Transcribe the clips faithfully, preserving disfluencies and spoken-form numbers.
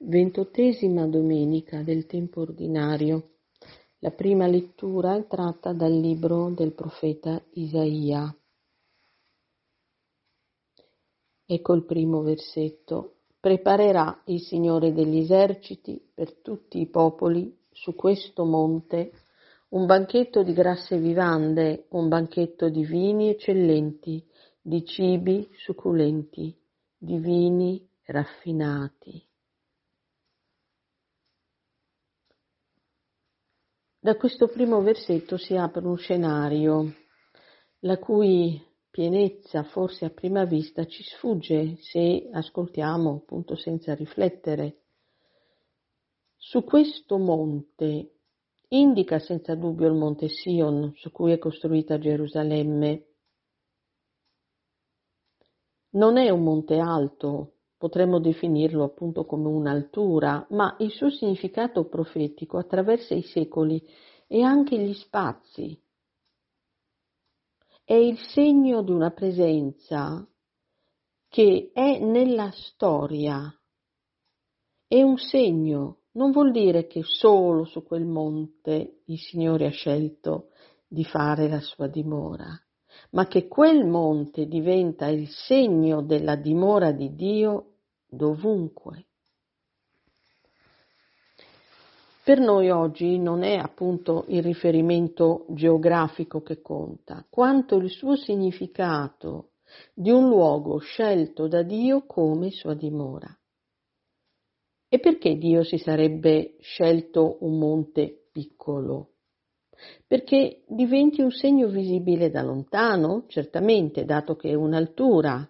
Ventottesima domenica del tempo ordinario. La prima lettura è tratta dal libro del profeta Isaia. Ecco il primo versetto. Preparerà il Signore degli eserciti per tutti i popoli su questo monte un banchetto di grasse vivande, un banchetto di vini eccellenti, di cibi succulenti, di vini raffinati. Da questo primo versetto si apre un scenario la cui pienezza forse a prima vista ci sfugge se ascoltiamo appunto senza riflettere. Su questo monte indica senza dubbio il monte Sion su cui è costruita Gerusalemme. Non è un monte alto, potremmo definirlo appunto come un'altura, ma il suo significato profetico attraversa i secoli e anche gli spazi. È il segno di una presenza che è nella storia. È un segno, non vuol dire che solo su quel monte il Signore ha scelto di fare la sua dimora, ma che quel monte diventa il segno della dimora di Dio dovunque. Per noi oggi non è appunto il riferimento geografico che conta, quanto il suo significato di un luogo scelto da Dio come sua dimora. E perché Dio si sarebbe scelto un monte piccolo? Perché diventi un segno visibile da lontano, certamente, dato che è un'altura.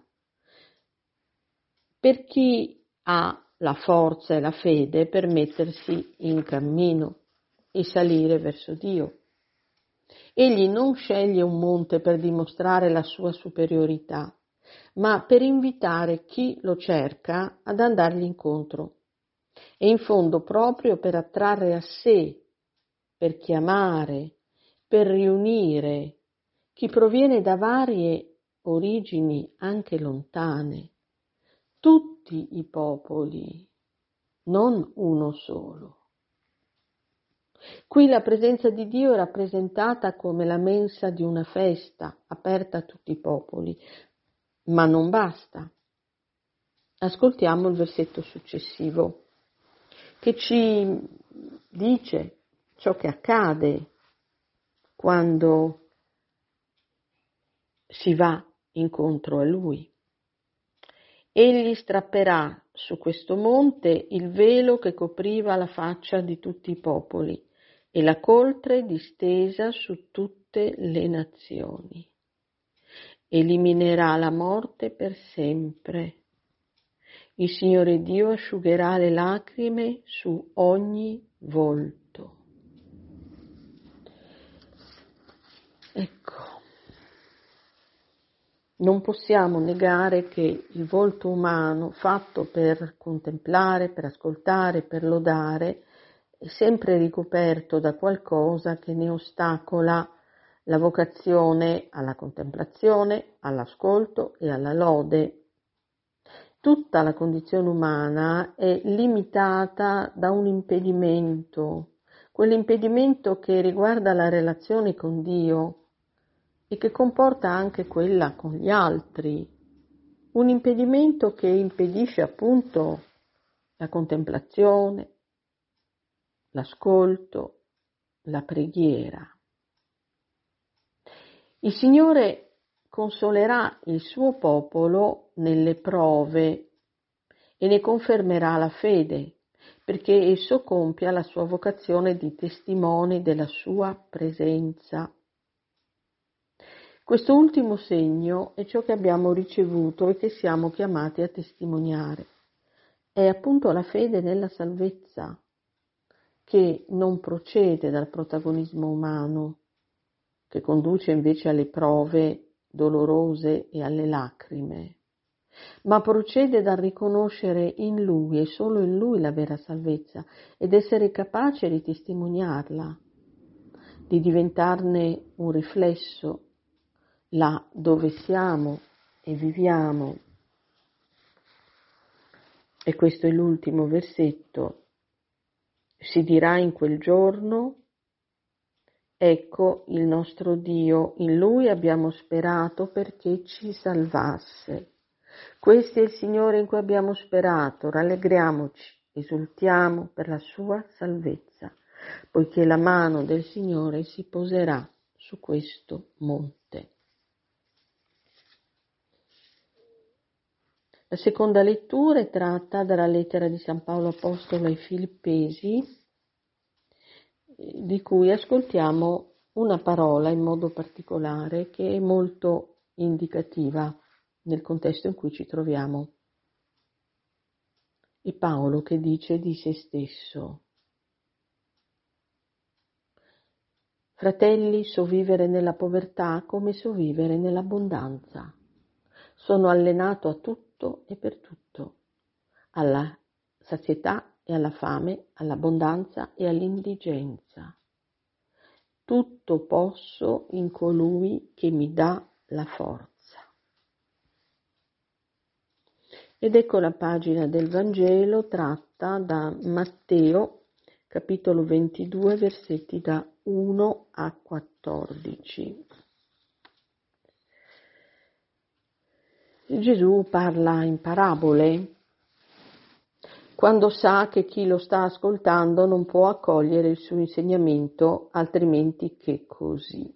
Per chi ha la forza e la fede per mettersi in cammino e salire verso Dio. Egli non sceglie un monte per dimostrare la sua superiorità, ma per invitare chi lo cerca ad andargli incontro. E in fondo proprio per attrarre a sé, per chiamare, per riunire chi proviene da varie origini anche lontane. Tutti i popoli, non uno solo. Qui la presenza di Dio è rappresentata come la mensa di una festa aperta a tutti i popoli, ma non basta. Ascoltiamo il versetto successivo che ci dice ciò che accade quando si va incontro a Lui. Egli strapperà su questo monte il velo che copriva la faccia di tutti i popoli e la coltre distesa su tutte le nazioni. Eliminerà la morte per sempre. Il Signore Dio asciugherà le lacrime su ogni volto. Ecco. Non possiamo negare che il volto umano, fatto per contemplare, per ascoltare, per lodare, è sempre ricoperto da qualcosa che ne ostacola la vocazione alla contemplazione, all'ascolto e alla lode. Tutta la condizione umana è limitata da un impedimento, quell'impedimento che riguarda la relazione con Dio, e che comporta anche quella con gli altri, un impedimento che impedisce appunto la contemplazione, l'ascolto, la preghiera. Il Signore consolerà il suo popolo nelle prove e ne confermerà la fede, perché esso compia la sua vocazione di testimone della sua presenza. Questo ultimo segno è ciò che abbiamo ricevuto e che siamo chiamati a testimoniare. È appunto la fede nella salvezza, che non procede dal protagonismo umano, che conduce invece alle prove dolorose e alle lacrime, ma procede dal riconoscere in Lui e solo in Lui la vera salvezza ed essere capace di testimoniarla, di diventarne un riflesso là dove siamo e viviamo. e questo è l'ultimo versetto, si dirà in quel giorno: ecco il nostro Dio, in Lui abbiamo sperato perché ci salvasse. Questo è il Signore in cui abbiamo sperato, rallegriamoci, esultiamo per la sua salvezza, poiché la mano del Signore si poserà su questo monte. La seconda lettura è tratta dalla lettera di San Paolo Apostolo ai Filippesi, di cui ascoltiamo una parola in modo particolare che è molto indicativa nel contesto in cui ci troviamo. È Paolo che dice di se stesso: fratelli, so vivere nella povertà come so vivere nell'abbondanza. Sono allenato a tutto e per tutto, alla sazietà e alla fame, all'abbondanza e all'indigenza. Tutto posso in colui che mi dà la forza. Ed ecco la pagina del Vangelo tratta da Matteo, capitolo ventidue, versetti da uno a quattordici. Gesù parla in parabole quando sa che chi lo sta ascoltando non può accogliere il suo insegnamento altrimenti che così.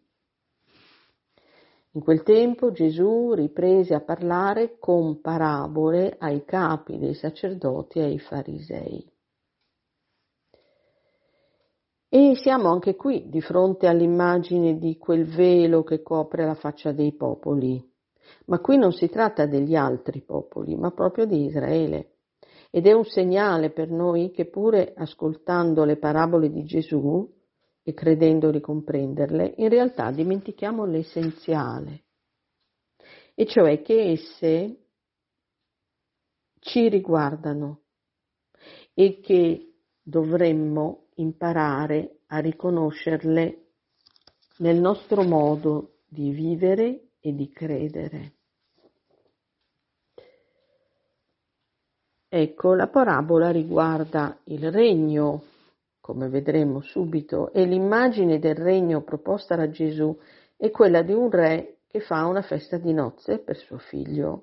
In quel tempo Gesù riprese a parlare con parabole ai capi dei sacerdoti e ai farisei. E siamo anche qui di fronte all'immagine di quel velo che copre la faccia dei popoli. Ma qui non si tratta degli altri popoli, ma proprio di Israele. Ed è un segnale per noi che pure ascoltando le parabole di Gesù e credendo di comprenderle, in realtà dimentichiamo l'essenziale, e cioè che esse ci riguardano e che dovremmo imparare a riconoscerle nel nostro modo di vivere e di credere. Ecco, la parabola riguarda il regno, come vedremo subito, e l'immagine del regno proposta da Gesù è quella di un re che fa una festa di nozze per suo figlio.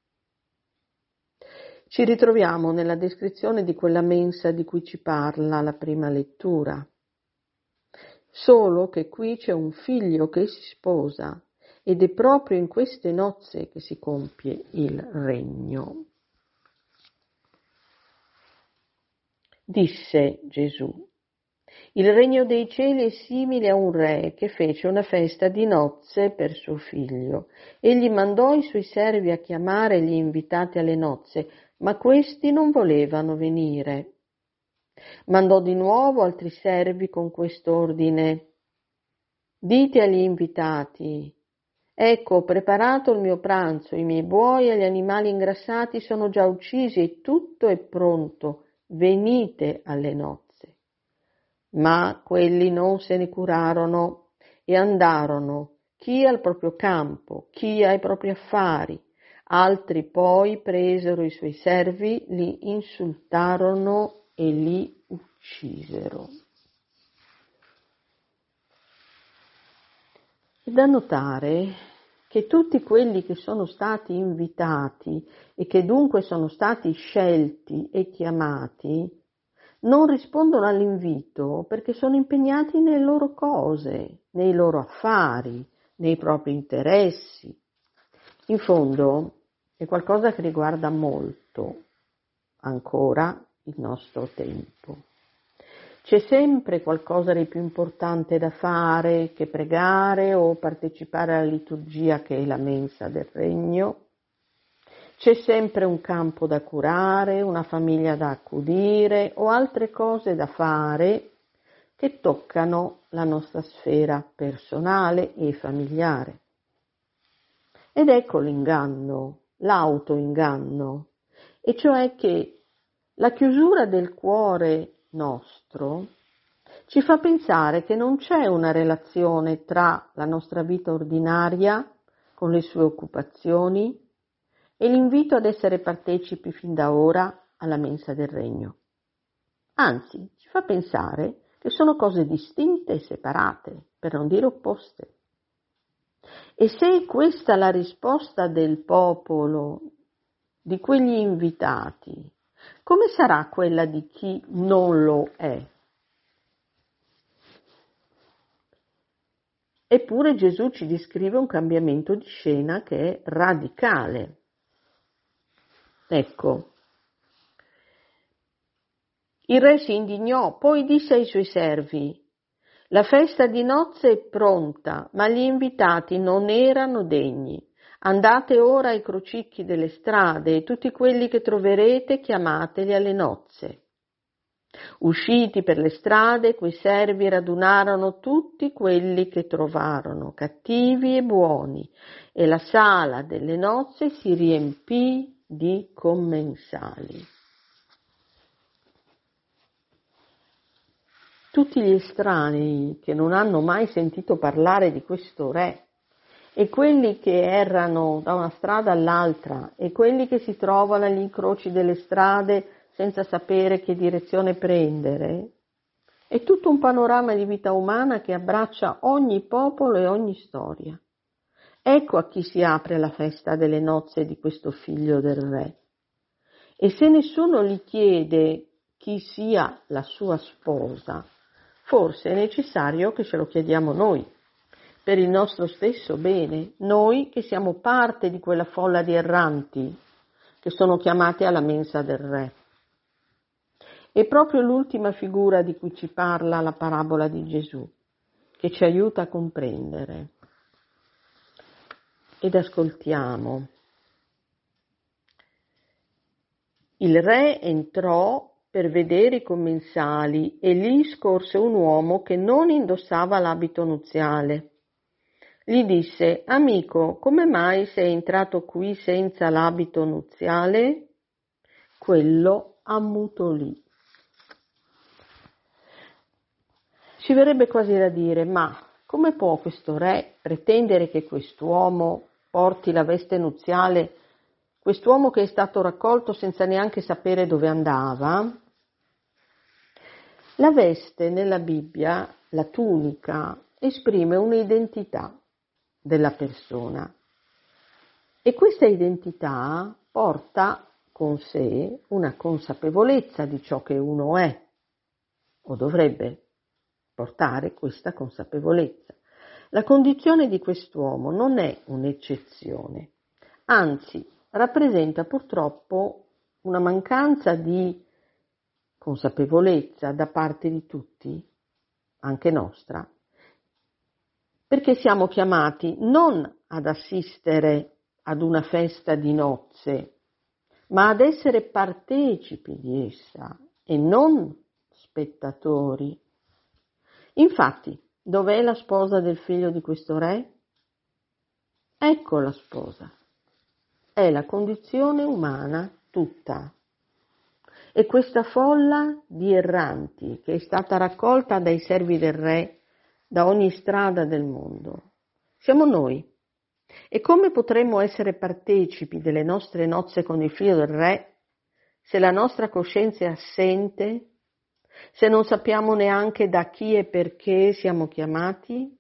Ci ritroviamo nella descrizione di quella mensa di cui ci parla la prima lettura, solo che qui c'è un figlio che si sposa ed è proprio in queste nozze che si compie il regno. Disse Gesù: il regno dei cieli è simile a un re che fece una festa di nozze per suo figlio. Egli mandò i suoi servi a chiamare gli invitati alle nozze, ma questi non volevano venire. Mandò di nuovo altri servi con quest'ordine: dite agli invitati: ecco, ho preparato il mio pranzo, i miei buoi e gli animali ingrassati sono già uccisi e tutto è pronto. Venite alle nozze. Ma quelli non se ne curarono e andarono, chi al proprio campo, chi ai propri affari. Altri poi presero i suoi servi, li insultarono e li uccisero. È da notare che tutti quelli che sono stati invitati e che dunque sono stati scelti e chiamati non rispondono all'invito perché sono impegnati nelle loro cose, nei loro affari, nei propri interessi. In fondo è qualcosa che riguarda molto ancora il nostro tempo. C'è sempre qualcosa di più importante da fare che pregare o partecipare alla liturgia che è la mensa del regno. C'è sempre un campo da curare, una famiglia da accudire o altre cose da fare che toccano la nostra sfera personale e familiare. Ed ecco l'inganno, l'autoinganno, e cioè che la chiusura del cuore nostro ci fa pensare che non c'è una relazione tra la nostra vita ordinaria con le sue occupazioni e l'invito ad essere partecipi fin da ora alla mensa del regno. Anzi, ci fa pensare che sono cose distinte e separate, per non dire opposte. E se è questa la risposta del popolo, di quegli invitati, come sarà quella di chi non lo è? Eppure Gesù ci descrive un cambiamento di scena che è radicale. Ecco, il re si indignò, poi disse ai suoi servi: la festa di nozze è pronta, ma gli invitati non erano degni. Andate ora ai crocicchi delle strade e tutti quelli che troverete chiamateli alle nozze. Usciti per le strade, quei servi radunarono tutti quelli che trovarono, cattivi e buoni, e la sala delle nozze si riempì di commensali. Tutti gli estranei che non hanno mai sentito parlare di questo re, e quelli che errano da una strada all'altra, e quelli che si trovano agli incroci delle strade senza sapere che direzione prendere, è tutto un panorama di vita umana che abbraccia ogni popolo e ogni storia. Ecco a chi si apre la festa delle nozze di questo figlio del re. E se nessuno gli chiede chi sia la sua sposa, forse è necessario che ce lo chiediamo noi, per il nostro stesso bene, noi che siamo parte di quella folla di erranti che sono chiamati alla mensa del re. È proprio l'ultima figura di cui ci parla la parabola di Gesù, che ci aiuta a comprendere. Ed ascoltiamo. Il re entrò per vedere i commensali e lì scorse un uomo che non indossava l'abito nuziale. Gli disse: amico, come mai sei entrato qui senza l'abito nuziale? Quello ammutolì. Ci verrebbe quasi da dire: ma come può questo re pretendere che quest'uomo porti la veste nuziale, quest'uomo che è stato raccolto senza neanche sapere dove andava? La veste nella Bibbia, la tunica, esprime un'identità della persona e questa identità porta con sé una consapevolezza di ciò che uno è, o dovrebbe portare questa consapevolezza. La condizione di quest'uomo non è un'eccezione, anzi rappresenta purtroppo una mancanza di consapevolezza da parte di tutti, anche nostra, perché siamo chiamati non ad assistere ad una festa di nozze, ma ad essere partecipi di essa e non spettatori. Infatti, dov'è la sposa del figlio di questo re? Ecco la sposa. È la condizione umana tutta. E questa folla di erranti che è stata raccolta dai servi del re da ogni strada del mondo, siamo noi. E come potremmo essere partecipi delle nostre nozze con il figlio del re se la nostra coscienza è assente, se non sappiamo neanche da chi e perché siamo chiamati?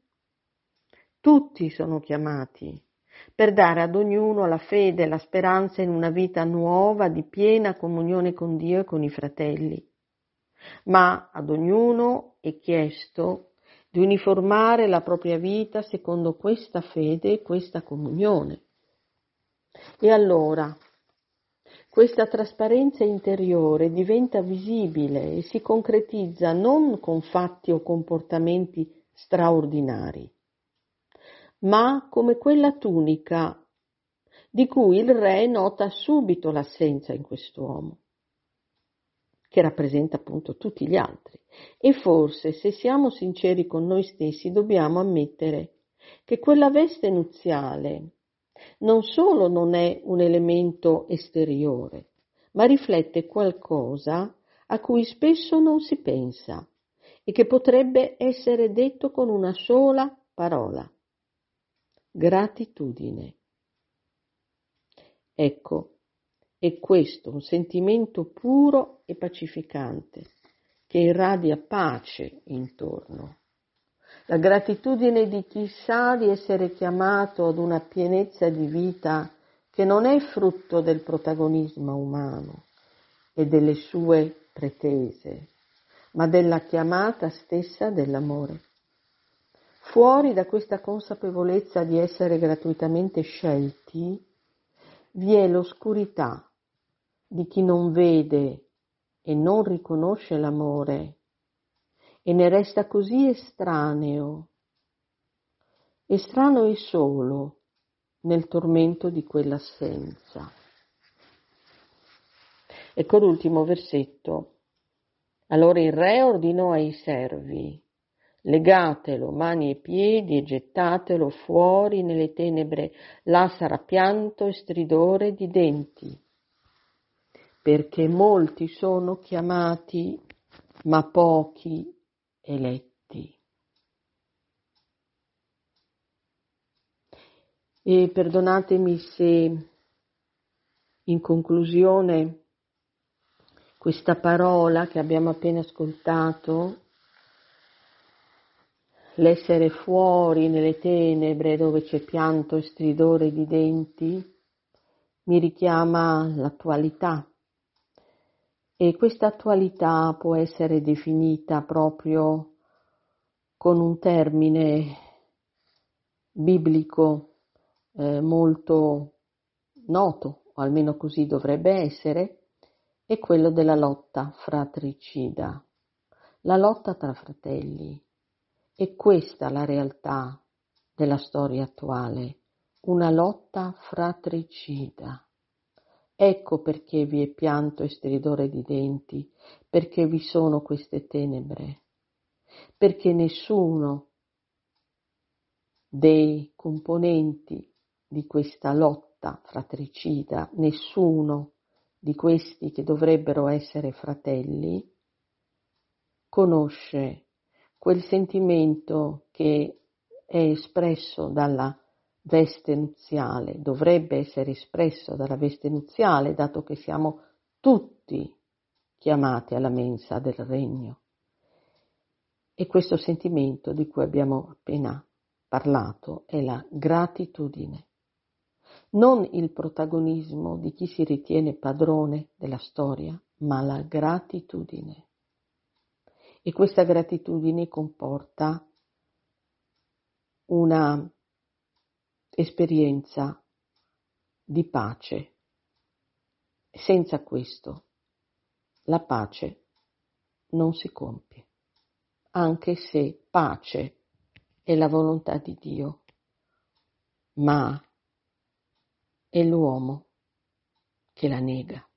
Tutti sono chiamati per dare ad ognuno la fede e la speranza in una vita nuova di piena comunione con Dio e con i fratelli. Ma ad ognuno è chiesto di uniformare la propria vita secondo questa fede e questa comunione. E allora questa trasparenza interiore diventa visibile e si concretizza non con fatti o comportamenti straordinari, ma come quella tunica di cui il re nota subito l'assenza in quest'uomo, che rappresenta appunto tutti gli altri. E forse, se siamo sinceri con noi stessi, dobbiamo ammettere che quella veste nuziale non solo non è un elemento esteriore, ma riflette qualcosa a cui spesso non si pensa e che potrebbe essere detto con una sola parola: gratitudine. Ecco, è questo, un sentimento puro e pacificante che irradia pace intorno. La gratitudine di chi sa di essere chiamato ad una pienezza di vita che non è frutto del protagonismo umano e delle sue pretese, ma della chiamata stessa dell'amore. Fuori da questa consapevolezza di essere gratuitamente scelti, vi è l'oscurità di chi non vede e non riconosce l'amore e ne resta così estraneo, estraneo e solo nel tormento di quell'assenza. Ecco l'ultimo versetto. Allora il re ordinò ai servi: legatelo mani e piedi e gettatelo fuori nelle tenebre, là sarà pianto e stridore di denti, perché molti sono chiamati, ma pochi eletti. E perdonatemi se in conclusione questa parola che abbiamo appena ascoltato, l'essere fuori nelle tenebre dove c'è pianto e stridore di denti, mi richiama all'attualità. E questa attualità può essere definita proprio con un termine biblico eh, molto noto, o almeno così dovrebbe essere, è quello della lotta fratricida, la lotta tra fratelli. È questa la realtà della storia attuale, una lotta fratricida. Ecco perché vi è pianto e stridore di denti, perché vi sono queste tenebre, perché nessuno dei componenti di questa lotta fratricida, nessuno di questi che dovrebbero essere fratelli, conosce quel sentimento che è espresso dalla veste nuziale, dovrebbe essere espresso dalla veste nuziale, dato che siamo tutti chiamati alla mensa del regno. E questo sentimento di cui abbiamo appena parlato è la gratitudine, non il protagonismo di chi si ritiene padrone della storia, ma la gratitudine. E questa gratitudine comporta una esperienza di pace. Senza questo la pace non si compie, anche se pace è la volontà di Dio, ma è l'uomo che la nega.